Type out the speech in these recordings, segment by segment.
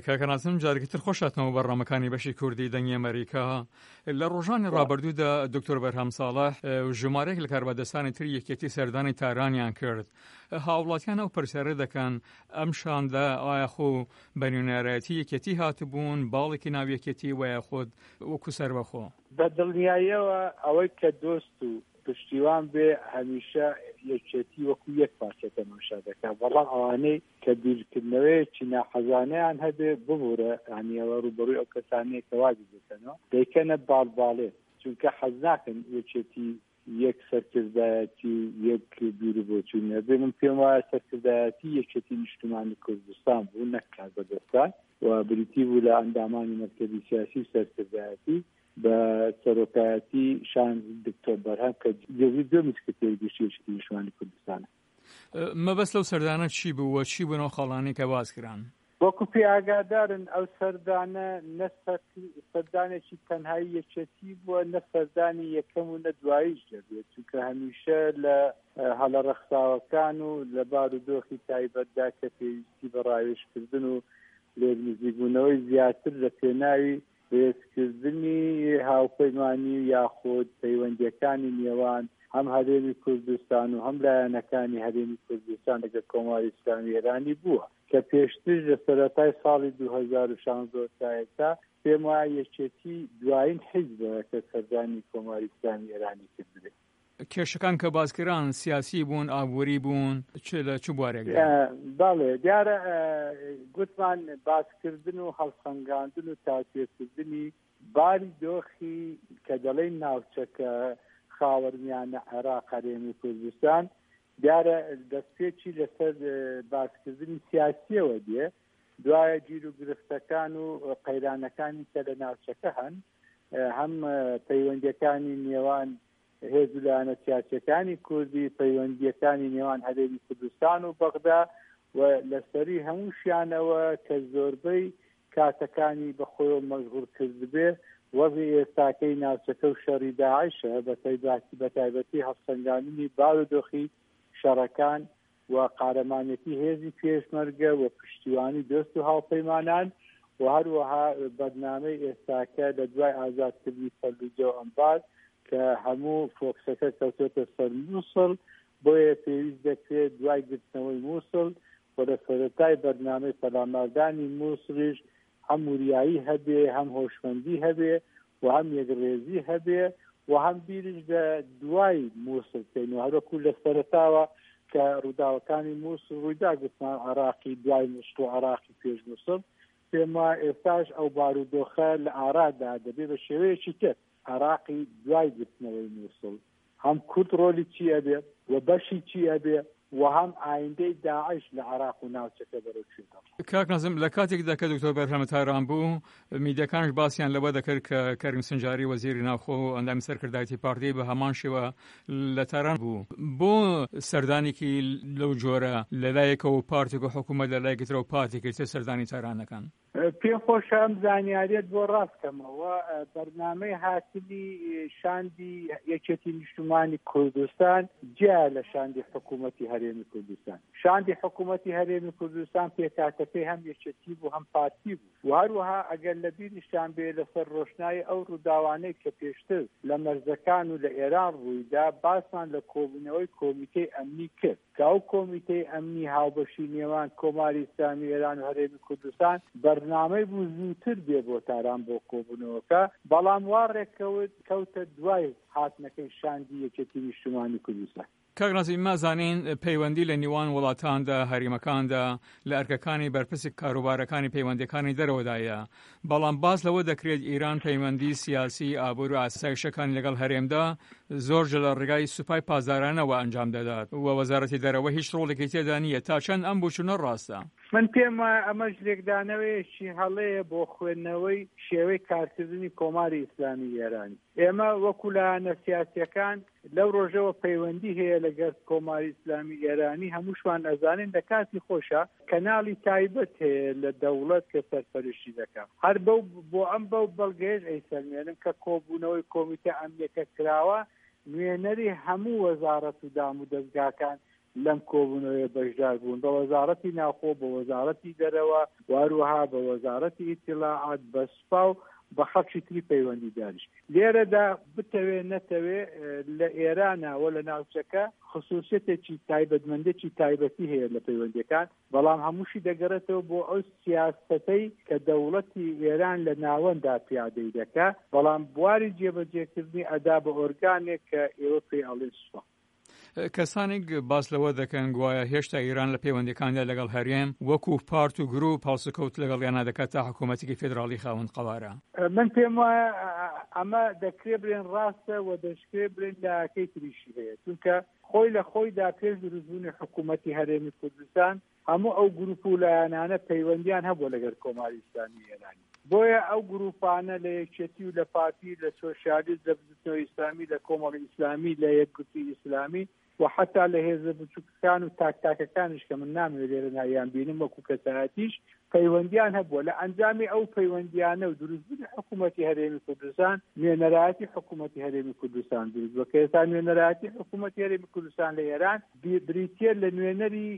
کاکەناسم جارێکتر خۆشاتنەوە بەڕامەکانی بەشی کوردی دەنگی ئەمریکا لە ڕۆژانی ڕابردوودا دکتۆر بەرهەم ساڵح ژمارەیەک لە کاربەدەستانی تر یەکێتی سەردانی تارانیان کرد. هاوڵاتیان ئەو پرسیارە دەکەن ئەم شاندا ئایا خۆ بەنیونارەتی یەکێتی هاتبوون باڵێکی ناو یەکێتی وایە خۆت وەکو سەربەخۆ بە دڵنیاییەوە ئەوەی کە دۆست و پشتیوان بێ هەمیشە یەکێتی وەکو یەک پارچە تەماشا دەکات، بەڵام ئەوانەی کە بیرکردنەوەیەکی ناحەزانەیان هەبێ ببوورە هەمیەوە ڕوبەڕووی ئەو کەسانەیە کە وادی دەکەنەوە دەیکەنە باڵباڵێ، چونکە حەز ناکەن یەکێتی یەک سەرکردایەتی یەک بیربۆچوون هەبێ. من پێم وایە سەرکردایەتی یەکێتی نیشتمانی کوردستان بوو نەک کاربەدەستان و بریتی بوو لە ئەندامانی مەرکەزی سیاسی و سەرکردایەتی بە سەرۆکایەتی شان دکتۆر بەرهەم کە جێوی دو مسکتێری گشتیشتی نیشتمانی کوردستانە. مەبەست لەو سەردانە چی بوو و چی بوونەوە خاڵانی کە باز کران؟ وەکو پێ ئاگادارن ئەو سەردانە نە سەردانێکی تەنهایی یەکێتی بووە، نە سەردانی یەکەم و نە دواییش دەبێت، چونکە هەمیشە لە هەڵە ڕەخساوەکان و لە بارودۆخی تایبەتدا کە پێویستی بە ڕاوێژکردن و لێبنزیبوونەوەی زیاتر لە پێناوی ڕێزکردنی هاوپەیمانی و یاخود پەیوەندیەکانی نێوان هەم هەرێمی کوردستان و هەم لایەنەکانی هەرێمی کوردستان لەگەڵ کۆماری ئیسلامی ئێرانی بووە کە پێشتر لە سەرەتای ساڵی 2016 تا ئێستا پێم وایە یەکێتی دوایین حیزبە کە سەردانی کۆماری ئیسلامی ئێرانی کردبێت. کێشەکان کە بازکران سیاسی بوون، ئابووری بوون، لە چ بوارێک؟ بەڵێ دیارە گوتمان باسکردن و هەڵسەنگاندن و تاکێکردنی باری دۆخی کە دەڵێن ناوچەکە خاوەرمیانە عێراق هەرێمی کوردستان دیارە دەستپێکی لەسەر باسکردنی سیاسیەوە دێ، دوایە گیر و گرفتەکان و قەیرانەکانی کە لە ناوچەکە هەن، هەم پەیوەندیەکانی نێوان هێز و لایەنە سیاسیەکانی کوردی، پەیوەندیەکانی نێوان هەرێمی کوردستان و بەغدا و لەسەری هەمووشیانەوە کە زۆربەی کاتەکانی بەخۆیەوە مەشغوڵ کردبێ وەزی ئێستاکەی ناوچەکە و شەڕی داعشە بە تایبەتی هەڵسەنگاندنی بارودۆخی شەڕەکان و قارەمانەتی هێزی پێشمەرگە و پشتیوانی دۆست و هاوپەیمانان و هەروەها بەرنامەی ئێستاکە لە دوای ئازادکردنی سەرلوجە و ئەمبار کە هەموو فۆکسەکە کەوتۆتە سەر مووسڵ، بۆیە پێویست دەکرێت دوای گرتنەوەی مووسڵ و لە سەرەتای بەرنامەی پەلاماردانی مووسڵیش هەم وریایی هەبێ، هەم هۆشمەندی هەبێ و هەم یەکڕێزی هەبێ و هەم بیرش لە دوای مووسڵ بکەین و هەروەکو لە سەرەتاوە کە ڕووداوەکانی مووسڵ ڕوویدا گوتمان عێراقی دوای مووسڵ و عێراقی پێش مووسڵ، پێم وایە ئێستاش ئەو بارودۆخە لە ئارادا دەبێت بە شێوەیەکی تر عێراقی دوای گرتنەوەی مووسڵ هەم کورد ڕۆلی چی ئەبێ و بەشی چی ئەبێ و هەم ئایندەی داعش لە عێراق و ناوچەکە بەرەوچێتەوە. کاک نازم لە کاتێکدا کە دکتۆر بەرهەم تاران بوو میدیاکانش باسییان لەوە دەکرد کە کەریم سنجاری وەزیری ناوخۆ و ئەندامی سەرکردایەتی پارتی بە هەمان شێوە لە تاران بوو. بۆ سەردانێکی لەو جۆرە لەلایەکەوە پارتێک و حکوومەت لەلایەکترەوە پارتی کرد سەردانی تارانەکان؟ پێم خۆشە ئەم زانیاریت بۆ ڕاستکەمەوە بەرنامەی هاتنی شاندی یەکێتی نیشتمانی کوردستان جیا لە شاندی حکوومەتی هەرێمی کوردستان. شاندی حکوومەتی هەرێمی کوردستان پێکاتەکەی هەم یەکێتی بوو هەم پارتی بوو و هەروەها ئەگەر لە بیریشتان بێ لەسەر ڕۆشنایی ئەو ڕووداوانەی کە پێشتر لە مەرزەکان و لە ئێران ڕوویدا باسمان لە کۆبوونەوەی کۆمیتەی ئەمنی کرد کە ئەو کۆمیتەی ئەمنی هاوبەشی نێوان کۆماری ئیسلامی ئێران و هەرێمی کوردستان بەرنامەی بوو زووتر بێ بۆ تاران بۆ کۆبوونەوەکە، بەڵام وا ڕێککەوتە دوای هاتنەکەی شاندی یەکێتی نیشتمانی کوردستان. کاک نازم مازانین پەیوەندی لە نێوان وڵاتاندا هەریمەکاندا لە ئەرکەکانی بەرپرسی کاروبارەکانی پەیوەندیەکانی دەرەوەدایە، بەڵام باز لەوە دەکرێت ئیران پەیوەندی سیاسی ئابوور و ئاسایشەکانی لەگەڵ هەرێمدا زۆرجە لە ڕێگای سوپای پازارانەوە ئەنجام دەدات و وەزارەتی دەرەوە هیچ ڕۆڵێکی تێدا نییە تا چەند ئەم بوچونە ڕاستە. من پێم وایە ئەمەش لێکدانەوەیەکی هەڵەیە بۆ خوێندنەوەی شێوەی کارکردنی کۆماری ئیسلامی ئێرانی. ئێمە وەکو لایەنە سیاسیەکان لەو ڕۆژەوە پەیوەندی هەیە لەگەڵ کۆماری ئیسلامی ئێرانی، هەمووشمان ئەزانین لە کاتی خۆشە کەناڵی تایبەت هەیە لە دەوڵەت کە سەرپەرشتی دەکات. هەر بۆ ئەم بەو بەڵگەیەش ئەیسەلمێنم کە کۆبوونەوەی کۆمیتە ئەمنیەکە کراوە نوێنەری هەموو وەزارەت و دام و دەستگاکان لەم کۆبوونەوەی بەشدار بوون بە وەزارەتی ناوخۆ بە وەزارەتی دەرەوە واروها بە وەزارەتی ئیتیلاعات بە سوپا و بە خەڵکی تری پەیوەندی دانیش لێرەدا بتەوێ نەتەوێ لە ئێرانەوە لە ناوچەکە خصوصیتێکی تایبەتمەندێکی تایبەتی هەیە لە پەیوەندیەکان بەڵام هەمووشی دەگەڕێتەوە بۆ ئەو سیاسەتەی کە دەوڵەتی ئێران لە ناوەندا پیادەی دەکات بەڵام بواری جێبەجێکردنی ئەدا بە ئۆرگانێک کە ئێوە پێی ئەڵێن سوپا کەسانێک باس لەوە دەکەن گوایە هێشتا ئیران لە پەیوەندیەکاندا لەگەڵ هەرێم وەکو پارت و گروپ هەڵسوکەوت لەگەڵ یان دەکات تا حکوومەتێکی فێدراڵی خاوەن قەوارە من پێم وایە ئەمە دەکرێت بڵێن ڕاستە و دەشکرێت بڵێن لاکەی تریشی هەیە چونکە خۆی لە خۆیدا پێش دروستبوونی حکوومەتی هەرێمی کوردستان هەموو ئەو گروپ و لایەنانە پەیوەندیان هەبووە لەگەڵ کۆماری ئیسلامی ئێرانی بۆیە ئەو گروپانە لە یەکێتی و لە پارتی لە سۆشیالیست لە بزنەوەی ئیسلامی لە کۆمەڵی ئیسلامی لە یەکگرتووی ئیسلامی و حتا لە هێزە بچووکەکان و تاکتاکەکانش کە من نامەوێت لێرە نایان بینم وەکو کەسایەتیش پەیوەندیان هەبووە لە ئەنجامی ئەو پەیوەندیانە و دروستبوونی حکوومەتی هەرێمی کوردستان نوێنەرایەتی حکوومەتی هەرێمی کوردستان دروست بووە کە ئێستا نوێنەرایەتی حکوومەتی هەرێمی کوردستان لە ئێران بریتیە لە نوێنەری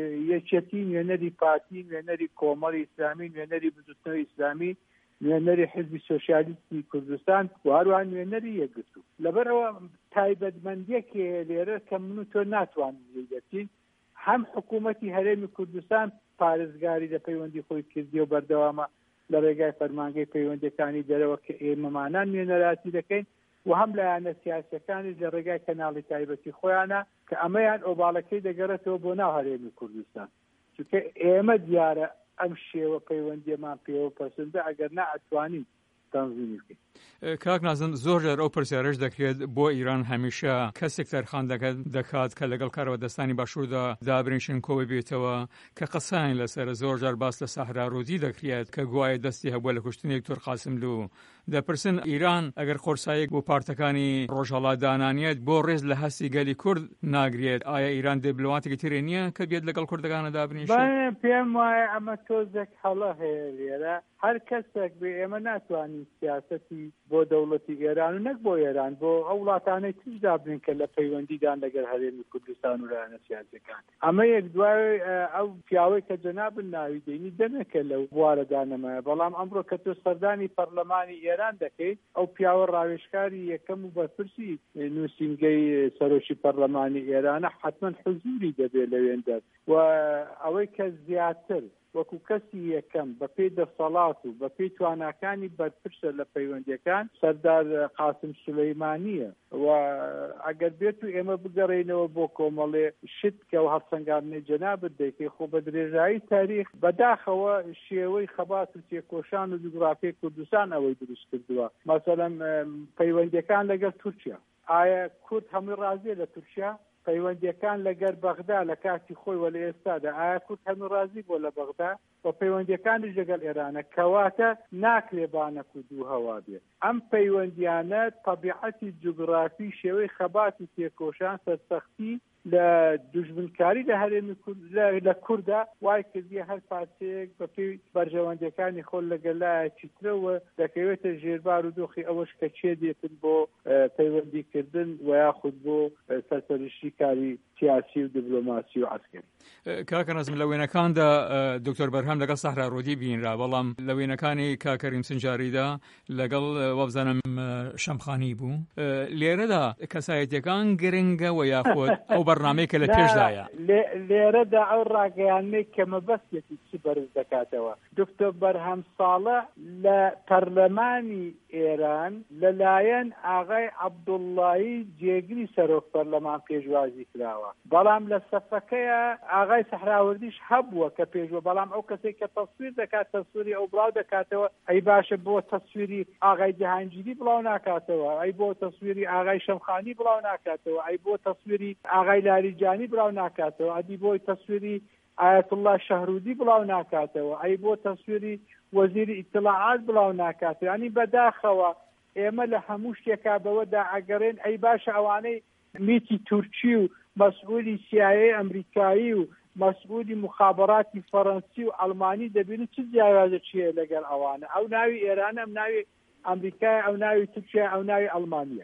یەکێتی نوێنەری پارتی نوێنەری کۆمەڵی ئیسلامی نوێنەری بزنەوەی ئیسلامی نوێنەری حزبی سۆشیالیستی کوردستان و هەروەها نوێنەری یەکگرتوو لەبەرەوە تایبەتمەندیەکێ لێرە کە من و تۆ ناتوانین لێدەچین هەم حکوومەتی هەرێمی کوردستان پارێزگاری لە پەیوەندی خۆی کردی و بەردەوامە لە ڕێگای فەرمانگەی پەیوەندیەکانی دەرەوە کە ئێمەمانان نوێنەراتی دەکەین و هەم لایەنە سیاسەکانیش لە ڕێگای کەناڵی تایبەتی خۆیانە کە ئەمەیان ئۆباڵەکەی دەگەڕێتەوە بۆ ناو هەرێمی کوردستان چونکە ئێمە دیارە ئەم شێوە پەیوەندیەمان پێوە پەسەندە ئەگەر نەئەتوانین تەنظیمی بکەین. کاک نازم زۆر جار ئەو پرسیارەش دەکرێت بۆ ئیران هەمیشە کەسێک تەرخان دەکات کە لەگەڵ کارەوە دەستانی باشووردا دابرینشن کۆوە بێتەوە کە قسەیان لەسەر زۆر جار باس لە سەحرا ڕوودی دەکرێت کە گوایە دەستی هەبووە لە کوشتنی یەکتۆر قاسملوو دەپرسن ئیران ئەگەر قۆرسایەک بۆ پارتەکانی ڕۆژهەڵات دانانیت بۆ ڕێز لە هەستی گەلی کورد ناگرێت ئایا ئیران دیپلۆماتێکی ترێ نییە کە بێت لەگەڵ کوردەکانە دابرینشن پێم وایە ئەمە تۆزێک هەڵە هەیە لێرە هەر کەسێک بێ ئێمە ناتوانین سیاسەتی بۆ دەوڵەتی ئێران و نەک بۆ ئێران بۆ ئەو وڵاتانەی تر دابرین کە لە پەیوەندیدان لەگەڵ هەرێمی کوردستان و لایەنە سیاسەکان ئەمە یەک دوای ئەو پیاوەی کە جەنابن ناوی دەینی دەمێکە لەو بوارەدا نەمایە بەڵام ئەمڕۆ کە تۆ سەردانی پەرلەمانی ئێران دەکەیت ئەو پیاوە ڕاوێژکاری یەکەم و بەرپرسی نووسینگەی سەرۆکی پەرلەمانی ئێرانە حتمما حزوری دەبێت لەوێندە و ئەوەی کە زیاتر وەکو کەسی یەکەم بە پێی دەسەڵات و بە پێی تواناکانی بەرپرسە لە پەیوەندیەکان سەردار قاسم سولەیمانیە و ئەگەر بێت و ئێمە بگەڕێنەوە بۆ کۆمەڵێ شت کە و هەڵسەنگاندنی جەنابەت دەیکەی خۆ بە درێژایی تاریخ بەداخەوە شێوەی خەبات و تێکۆشان و جوگرافیای کوردستان ئەوەی دروست کردووە مەسەڵەن پەیوەندیەکان لەگەڵ تورکیا ئایا کورد هەمووی ڕازیە لە تورکیا پەیوەندیەکان لەگەر بەغدا لە کاتی خۆی وە لە ئێستادا ئایا کورد هەموو ڕازی بۆ لە بەغدا و پەیوەندیەکانیش لەگەڵ ئێرانە کەواتە ناکرێ بانەک و دوو هەوا بێت ئەم پەیوەندیانە تەبیعەتی جوگرافی شێوەی خەبات و تێکۆشان سەرسەختی لە دوژمنکاری لە هەرێمی لە کووردا وای کردیە هەر پارچەیەک بە پێی بەرژەوەندەکانی خۆل لەگەلایەکی ترەوە دەکەوێتە ژێربار و دۆخی ئەوەش کە چێ دێتن بۆ پەیوەندیکردن و یاخود بۆ سەرپەرشتی کاری سیاسی و دیپلۆماسی و عەسکەری. کاکە نەزم لە وێنەکاندا دکتۆر بەرهەم لەگەڵ سەحرا ڕوودی بینرا بەڵام لە وێنەکانی کاکەریم سنجاریدا لەگەڵ وەبزانم شەمخانی بوو لێرەدا کەسایەتیەکان گرنگە و یاخۆت ئەو بەرنامەی کە لە پێشدایە لێرەدا ئەو ڕاگەیانەی کە مەبەستێتی چی بەرز دەکاتەوە دکتۆر بەرهەم ساڵە لە پەرلەمانی ئێران لەلایەن ئاغای عەبدوڵڵایی جێگری سەرۆک پەرلەمان پێشوازی کراوە بەڵام لە سەفەکەیە ئاغای سەحراوردیش هەبووە کە پێشوە بەڵام ئەو کەسێک کە تەسویر دەکات تەسویری ئەو بڵاو دەکاتەوە ئەی باشە بۆ تەسویری ئاغای جەهانگیری بڵاو ناکاتەوە ئەی بۆ تەسویری ئاغای شەمخانی بڵاو ناکاتەوە ئەی بۆ تەسویری ئاغای لاریجانی بڵاو ناکاتەوە ئەدی بۆی تەسویری ئایەت الله شەهرودی بڵاو ناکاتەوە ئەی بۆ تەسویری وەزیری ئیتلاعات بڵاو ناکاتەوە ینی بەداخەوە ئێمە لە هەموو شتێکا بەوەدا ئەگەڕێن ئەی باشە ئەوانەی میتی تورکی و مەسئولی CIA ئەمریکایی و مەسئولی مخابەراتی فەڕەنسی و ئەڵمانی دەبین چ جیاوازە چیە لەگەڵ ئەوانە ئەو ناوی ئێرانە ئەم ناوی ئەمریکای ئەو ناوی تورکیا ئەو ناوی ئەڵمانیە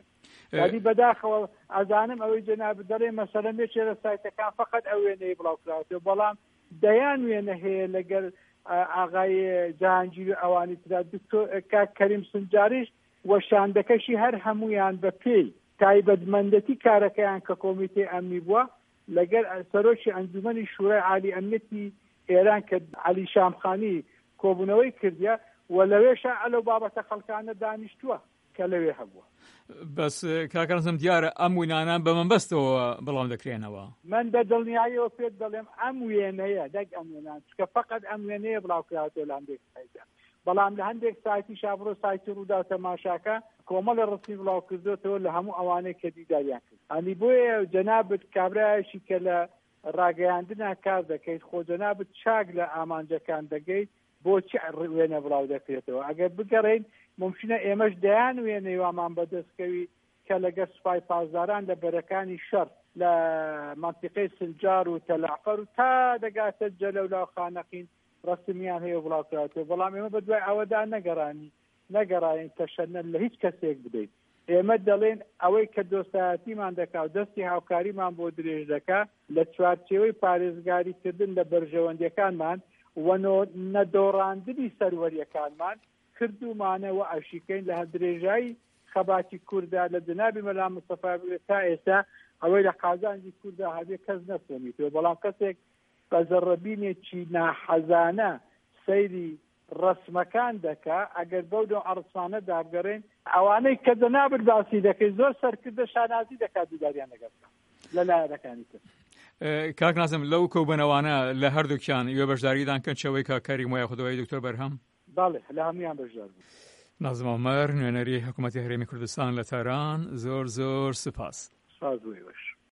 یادی بەداخەوە ئەزانم ئەوەی جەناب دەڵێ مەسەلەن بێت لە سایتەکان فقط ئەو وێنەی بڵاوکراوەتەوە بەڵام دەیان وێنە هەیە لەگەر ئاغای جاهانگیر و ئەوانی ترا دکتۆر کاک کەریم سنجاریش وەشاندەکەشی هەر هەمویان بە پێی تایبەتمەندەتی کارەکەیان کە کۆمیتێ ئەمنی بووە لەگەر سەرۆکی ئەنجومەنی شورای عالی ئەمنیەتی ئێران کە عەلی شامخانی کۆبوونەوەی کردیە و لەوێشە ئەلەو بابەتە خەڵکانە دانیشتووە کە لەوێ هەبووە. بەس کاکەرزم دیارە ئەم وینانان بە منبەستەوە بەڵام دەکرێنەوە. من بە دڵنیاییەوە پێت دەڵێم ئەم وێنەیە دەک ئەم وێنان چکە فقط ئەم وێنەیە بڵاوکراوەتەوە لە هەندێک سایتە بەڵام لە هەندێک سایتی شابڕۆ سایتی ڕوودا و تەماشاکە کۆمەڵە ڕسمی بڵاو کردوێتەوە لە هەموو ئەوانەی کە دیداریان کرد. ئەنی بۆیە جەنابەت کابرایەکی کە لە ڕاگەیاندنا کار دەکەیت خۆ جەنابەت چاک لە ئامانجەکان دەگەیت بۆچی وێنە بڵاو دەکرێتەوە ئەگەر بگەڕین ممکنە ئێمەش دەیان وێنەی وامان بەدەستکەوی کە لەگەر سوپای پازداران لە بەرەکانی شەڕ لە منتیقەی سنجار و تەلعفەر و تا دەگاتە جەلە و لاوخانەقین ڕسمیان هەیە بڵاوکراتەوە بەڵام ئێمە بە دوای ئەوەدا نەگەڕین تەشەنە لە هیچ کەسێک بدەیت. ئێمە دەڵێن ئەوەی کە دۆستایەتیمان دەکا و دەستی هاوکاریمان بۆ درێژ دەکا لە چوارچێوەی پارێزگاریکردن لە بەرژەوەندەکانمان و نەدۆڕاندنی سەروەریەکانمان کردومانەوە ئەشیکەین لە درێژایی خەباتی کووردا لە جەنابی مەلا مستەفا تا ئێستا ئەوەی لە قازانجی کووردا هەبێ کەس نەفهمیتەوە بەڵام کەسێک بە زەڕەبینێکی ناحەزانە سەیری ڕسمەکان دەکا ئەگەر بەو دۆ عەرسانە دابگەڕێن ئەوانەی کە جەنابت باسی دەکەی زۆر سەرکردە شانازی دەکات دیداریان لەگەڵ لە لایەنەکانی تر. کاک نازم لەو کەوبنەوانە لە هەردووکیان وێ بەشداریدان کە چەوەی کاکاری وایە خودەوەی دکتۆر بەرهەم باڵێ لە هەمویان بەشدار بوو. نازم عومەر نوێنەری حکوومەتی هەرێمی کوردستان لە تاران زۆر سپاس. ساز بووی باش.